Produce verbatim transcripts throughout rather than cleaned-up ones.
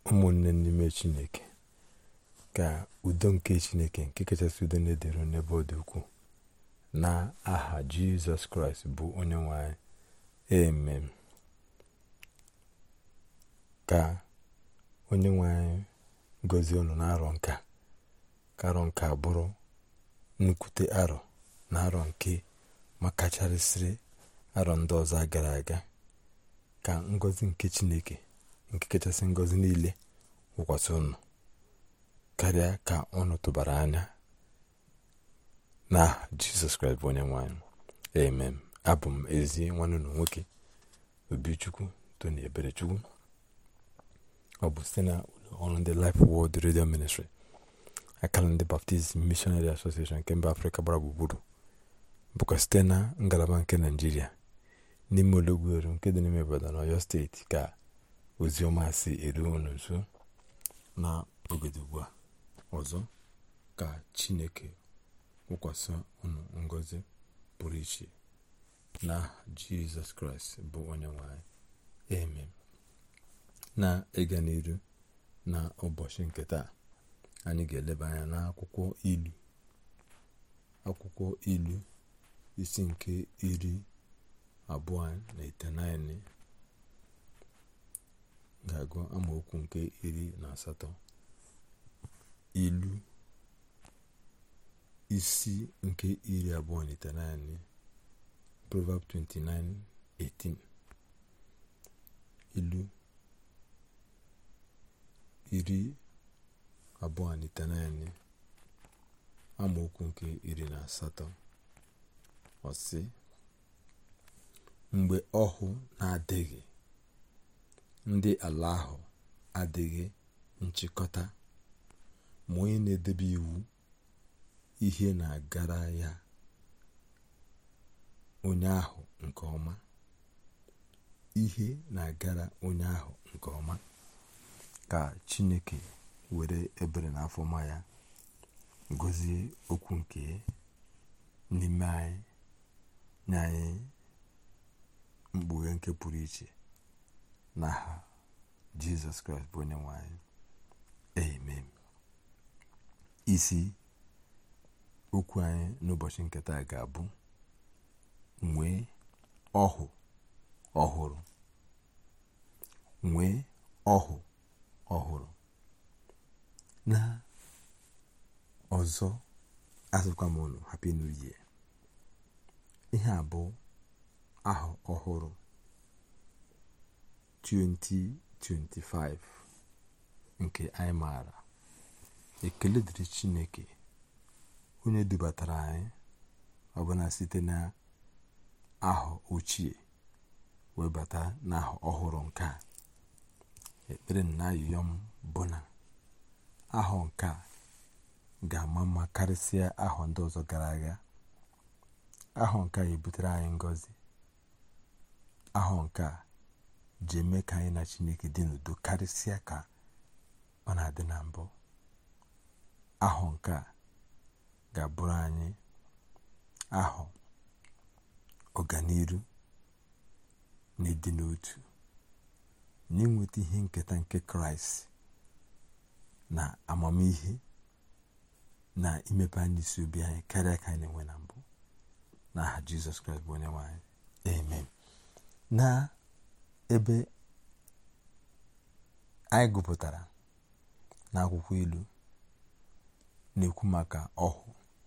ụmụnne n'ime Chineke, ka udo nke Chineke nke kachasị udo na-edere n'ebe ọ dị ukwuu na aha Jizọs Kraịst bụ onye nwe anyị. Amen. Ka onye nwe anyị gọzie unu n'arọ nka ka arọ nke bụrụ nnukwute arọ na arọ nke makacharịsịrị arọ ndị ọzọ gara aga. Ka ngọzi nke Chineke nke kachasị ngọzi niile wụkwasị unu karịa ka unu tụbara anya na Jizọs Kraịst bụ onye nwe anyị. Amen. Abụ m ezi nwanne unu nwoke Obichukwu Tony Eberechukwu. Ọ bụ site na ụlọ ọrụ ndị Life Word Radio Ministry, akara ndị Baptist Missionary Association nke mba Afrịka gbara gburugburu, bụkwa site na ngalaba nke Naịjirịa n'ime Ologweru nke dị n'ime Ibadan na Ọyọ steeti ka ozi ọma si eru unu nso na ogodo ugbu a. Ọzọ ka Chineke wụkwasị unu ngọzi pụrụ iche na Jizọs Kraịst bụ onye nwe anyị. Amen. Na ịga n'iru na ụbọchị nke taa, anyị ga-eleba anya n'akwụkwọ ilu akwụkwọ ilu isi nke iri abụọ na itenaịnị, ga-agụ amaokwu nke iri na asatọ. Ilu isi nke iri abụọ na itenaịnị, Proverbs twenty-nine eighteen. Ilu iri abụọ na itenaịnị amaokwu nke iri na asatọ. Ọ sị, mgbe ọhụ na-adịghị, ndị ala ahụ adịghị nchịkọta, ma onye na-edebe iwu ihe na-agara ya onye ahụ nke ọma. Ihe na-agara onye ahụ nke ọma. Ka Chineke were ebere na afọma ya gọzie okwu nke n'ime anyị, nye anyị mkpughe nke pụrụ iche n'aha Jizọs Kraịst bụ onye nwe anyị. Amen. Isi okwu anyị n'ụbọchị nke taa ga-abụ nwee ọhụ ọhụrụ. Nwee ọhụ ọhụrụ. Na ọzọ, asịkwa m unu Happy New Year. Ihe a bụ ahụ ọhụrụ twenty twenty-five nke anyị maara. Ekele dịrị Chineke onye dubatara anyị ọbụna site na ahụ ochie webata n'ahụ ọhụrụ nke a. Ekpere na ayọyọ m bụ na ahụ nke a ga-ama mma karịsịa ahụ ndị ọzọ gara aga. Ahụ nke a ebutere anyị ngọzi. Ahụ nke a ji eme ka anyị na Chineke dị n'udo karịsịa ka ọ na-adị na mbụ. Ahụ nke a ga-abụrụ anyị ahụ ọganiru na ịdị n'otu na inweta ihe nketa nke Kraịst na amamihe na imepe anyị isi obi anyị karịa ka anyị na-enwe na mbụ n'aha Jizọs Kraịst bụ onye nwe anyị. Amen. Na ebe anyị gụpụtara n'akwụkwọ ilu na-ekwu maka ọhụ.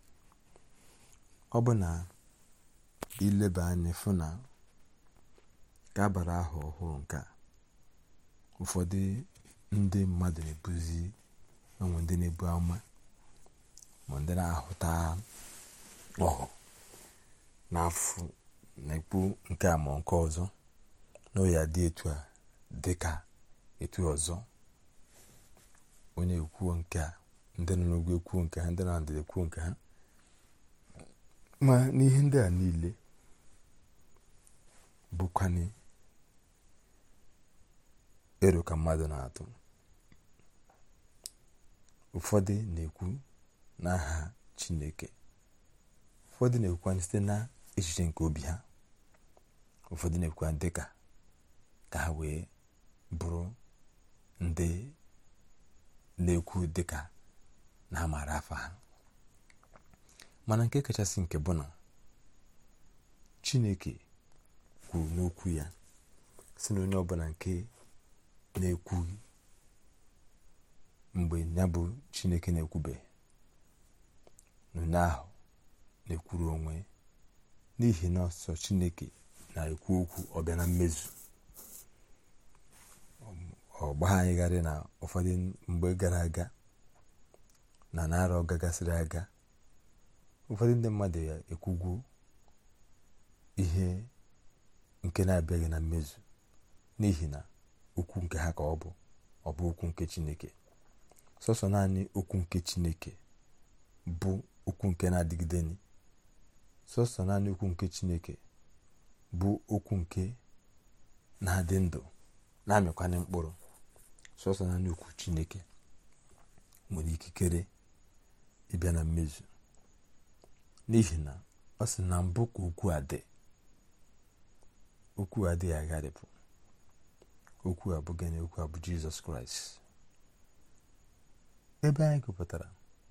Ọ bụ na ileba anya fụ na ka abara ahụ ọhụrụ nke a, ụfọdụ ndị mmadụ na-ebuzi onwe ndị na-ebu ama ma ndị na-ahụta ọhụ n'afọ na-ekwu nke a ma nke ọzọ na ya dị etu a dị ka etu ọzọ. Onye ekwuo nke a, ndị nọ n'ugwu ekwuo nke ha, ndị nọ na ndịda ekwuo nke ha. Ma n'ihe ndị a niile bụkwani ero ka mmadụ na-atụ. Ụfọdụ na-ekwu n'aha Chineke, ụfọdụ na-ekwukwa site na echiche nke obi ha, ụfọdụ na-ekwukwa dịka ka ha wee bụrụ ndị na-ekwu dịka na amara afa ha. Mana nke kachasị nke bụ na Chineke kwuru n'okwu ya si na onye ọbụla nke na-ekwughị mgbe ya bụ Chineke na-ekwubeghị n'onye ahụ na-ekwuru onwe, n'ihi na ọsọ Chineke na-ekwu okwu ọbịa na mmezu. Ọ gbaa anyị gharị na ụfọdụ mgbe gara aga na narọ gagasịrị aga, ụfọdụ ndị mmadụ ya ekwugwo ihe nke na-abịaghị na mmezu, n'ihi na okwu nke ha ka ọ bụ ọ bụ okwu nke Chineke. Sọsọ naanị okwu nke Chineke bụ okwu nke na-adịgide. Sọsọ naanị okwu nke Chineke bụ okwu nke na-adị ndụ, na-amịkwanye mkpụrụ. Sọsọ naanị okwu Chineke nwere ikikere ịbịa na mmezu, n'ihi na ọ sị na mbụ ka okwu a dị, okwu adịghị agharịpụ. Okwu a bụ gịnị? Okwu a bụ Jizọs Kraịst. Ebe anyị gụpụtara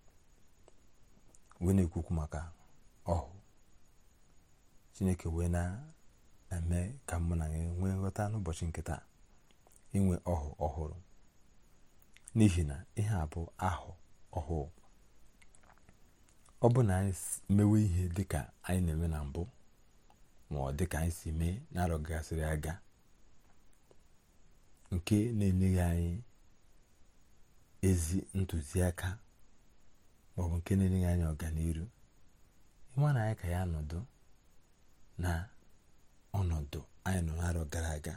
wee na-ekwukwu maka ọhụ, Chineke wee na-eme ka mụ na gị nwee nghọta n'ụbọchị nke taa, inwe ọhụ ọhụrụ, n'ihi na ihe a bụ ahụ ọhụụ. Ọ bụ na anyị mewe ihe dịka anyị na-eme na mbụ, ma ọ dịka anyị si mee n'arọ gasịrị aga, nke na-enyeghị anyị ezi ntụziaka maọbụ nke na-enyeghị anyị ọganiru, ịma na anyị ka ya nọdụ na ọnọdụ anyị nọ n'arọ gara aga.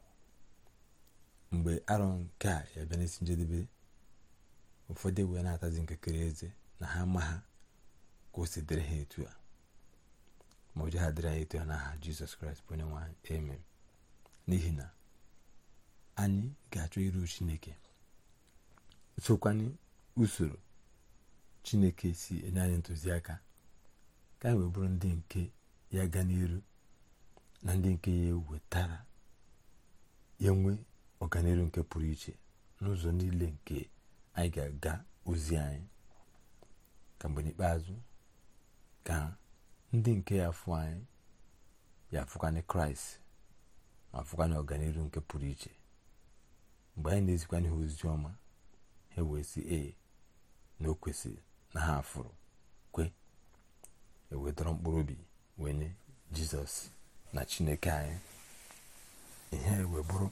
Mgbe arọ nke a ya bịa n'isi njedebe, ụfọdụ wee na-atazi nkekere eze na ha ma ha ka o si dịrị ha etu a, ma ụjọ ha dịrị anyị etu a n'aha Jizọs Kraịst bụ onye nwe anyị. Amen. N'ihi na anyị ga-achọ iru Chineke, sokwanye usoro Chineke si enye anyị ntụziaka, ka anyị wee bụrụ ndị nke ya gaa n'iru na ndị nke ya ewetara ya nwe ọganiru nke pụrụ iche n'ụzọ niile nke anyị ga-aga ozi anyị, ka mgbe n'ikpeazụ ka ndị nke ya fụ anyị ya afụkwanye Kraịst, ma afụkwanye ọganiru nke pụrụ iche. Mgbe anyị na-ezikwanye ha ozi ọma, ha wee sị ee na o kwesịrị na ha afụrụ kwe, ewetara mkpụrụ obi wee nye Jizọs na Chineke anyị. Ihe wee bụrụ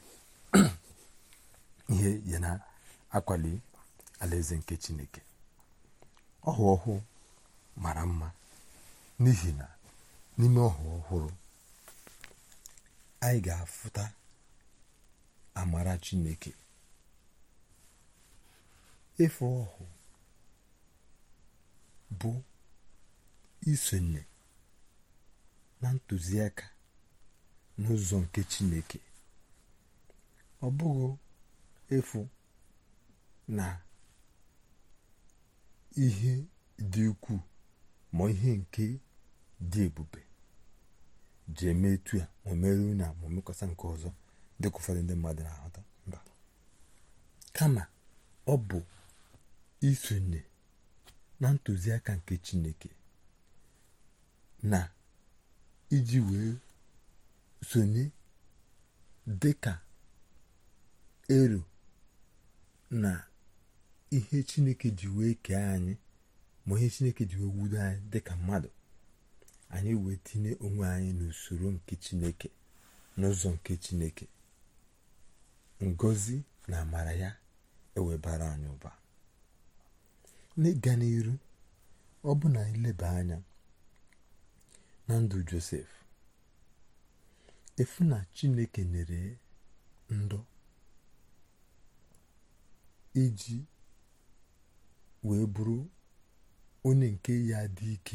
ihe ya na-akwali alaeze nke Chineke. Ọhụ ọhụụ mara mma, n'ihi na n'ime ọhụ ọhụrụ anyị ga-afụta amara Chineke. Efe ọhụ bụ isonye na ntụziaka n'ụzọ nke Chineke. Ọ bụghị efu na ihe dị ukwuu ma ihe nke dị ebube ji eme etu a, ma merụ na ma mekwasa nke ọzọ dịka ụfọdụ ndị mmadụ na-ahụta. Mba, kama ọ bụ isonye na ntụziaka nke Chineke, na iji wee sonye dịka ero na ihe Chineke ji wee kee anyị, ma ihe Chineke ji wee wudo anyị dịka mmadụ. Anyị wee tinye onwe anyị n'usoro nke Chineke, n'ụzọ nke Chineke. Ngọzi na amara ya ewebara anyị ụba. N'ịga n'iru, ọ bụ na ileba anya na ndụ Josef, efu na Chineke nyere ndụ iji wee bụrụ onye nke ya dị ike,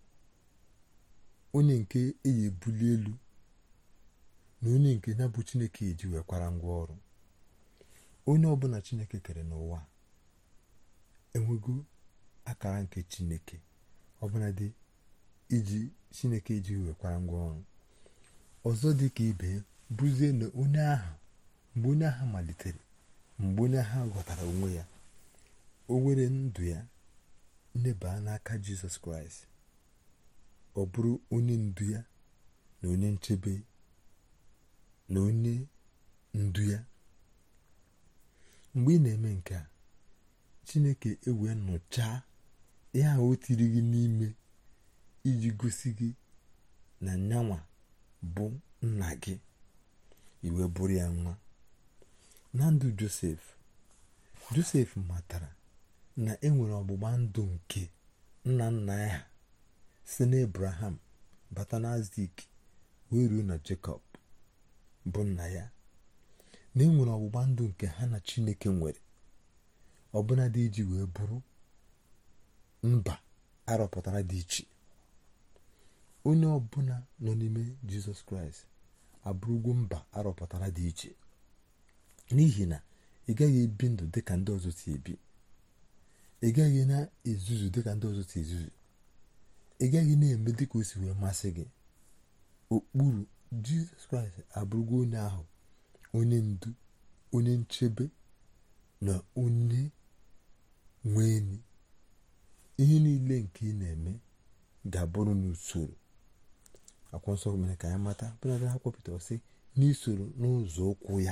onye nke eyi ebuli elu, na onye nke ya bụ Chineke eji wekwara ngwa ọrụ. Onye ọbụla Chineke kere n'ụwa enwego akara nke Chineke, ọbụla dị iji Chineke eji wekwara ngwa ọrụ. Ọzọ dị ka ibe bụzie na onye ahụ, mgbe onye ahụ malitere, mgbe onye ahụ ghọtara onwe ya, o were ndụ ya nneba n'aka Jizọs Kraịst, ọ bụrụ onye ndu ya na onye nchebe na onye ndu ya. Mgbe ị na-eme nke a, Chineke ewee nụchaa ihe ahụ o tiri gị n'ime iji gosi gị na nyanwa bụ nna gị, iwe bụrụ ya nwa. Na ndụ Josef, Josef matara na enwere ọgbụgba ndụ nke nna nna ya si n'Abraham bata na Aịzik wee ruo na Jekọb bụ nna ya, na enwere ọgbụgba ndụ nke ha na Chineke nwere, ọbụna dị iji wee bụrụ mba arọpụtara dị iche. Onye ọbụla nọ n'ime Jizọs Kraịst abụrụgwo mba arọpụtara dị iche, n'ihi na ị gaghị ebi ndụ dịka ndị ọzọ si ebi, ị gaghị na-ezuzu dịka ndị ọzọ si ezuzu, ị gaghị na-eme dịka o si wee masị gị. Okpuru Jizọs Kraịst abụrụgwo onye ahụ, onye ndu, onye nchebe na onye nweni. Ihe niile nke ị na-eme ga-abụrụ n'usoro. Akwụkwọ nsọ mere ka anyị mata bụladị ha kwupụtara sị n'isoro n'ụzọ ụkwụ ya,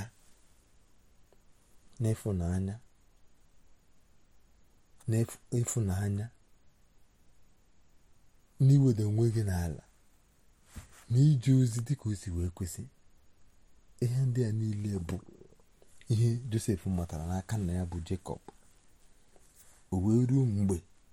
n'ịfụnanya n'ịfụnanya n'iweda onwe gị n'ala na ije ozi dịka o si wee kwesị. Ihe ndị a niile bụ ihe Josef matara n'aka nna ya bụ Jekọb. O wee ruo mgbe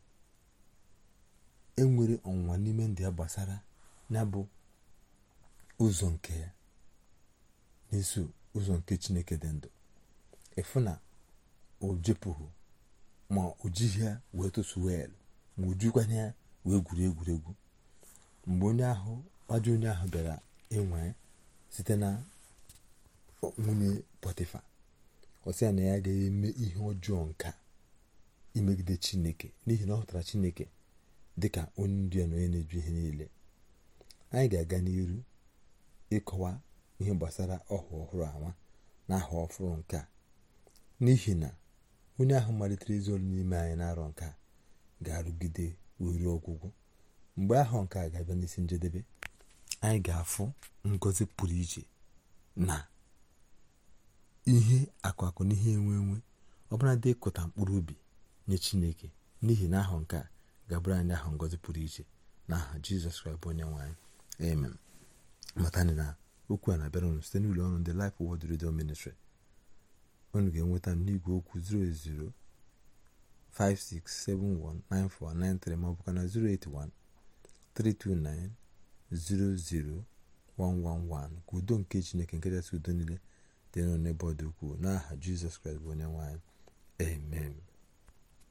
e nwere ọnwụnwa n'ime ndị ya gbasara ya bụ ụzọ nke ya na-eso ụzọ nke Chineke dị ndụ, efu na o jepụghị ma o jighị ya wee tụsuo elu, ma o jikwana ya wee gwuri egwuregwu. Mgbe onye ahụ ajọ onye ahụ bịara enwe site na nwunye Pọtịfa, ọ sị ya na ya agaghị eme ihe ọjọọ nka imegide Chineke, n'ihi na ọ hụtara Chineke dịka onye ndu ya na onye na-eju ihe niile. Anyị ga-aga n'iru ịkọwa ihe gbasara ọhụ ọhụrụ anwa na aha ọhụrụ nke a, n'ihi na onye ahụ malitere ezi ọrụ n'ime anyị na-arọ nke a ga-arụgide were ọgwụgwụ. Mgbe ahụ nke a ga-abịa n'isi njedebe, anyị ga-afụ ngọzi pụrụ iche na ihe akụakụ na ihe enwe enwe, ọbụla dị ịkụta mkpụrụ obi nye Chineke, n'ihi na ahụ nke a ga-abụrụ anyị ahụ ngọzi pụrụ iche n'aha Jizọs Kraịst bụ onye nwe anyị. Amen. Matani na okwu a na-abịara unu site n'ụlọ ọrụ ndị Life Word Radio Ministry. Unu ga-enweta n'igwe okwu zero zero five six seven one nine four nine three ma ọ bụkwa na zero eight one three two nine zero zero one one one. Ka udo nke Chineke nke kachasị udo niile dị n'ebe ọ dị ukwuu n'aha Jizọs Kraịst bụ onye nwe anyị. Amen.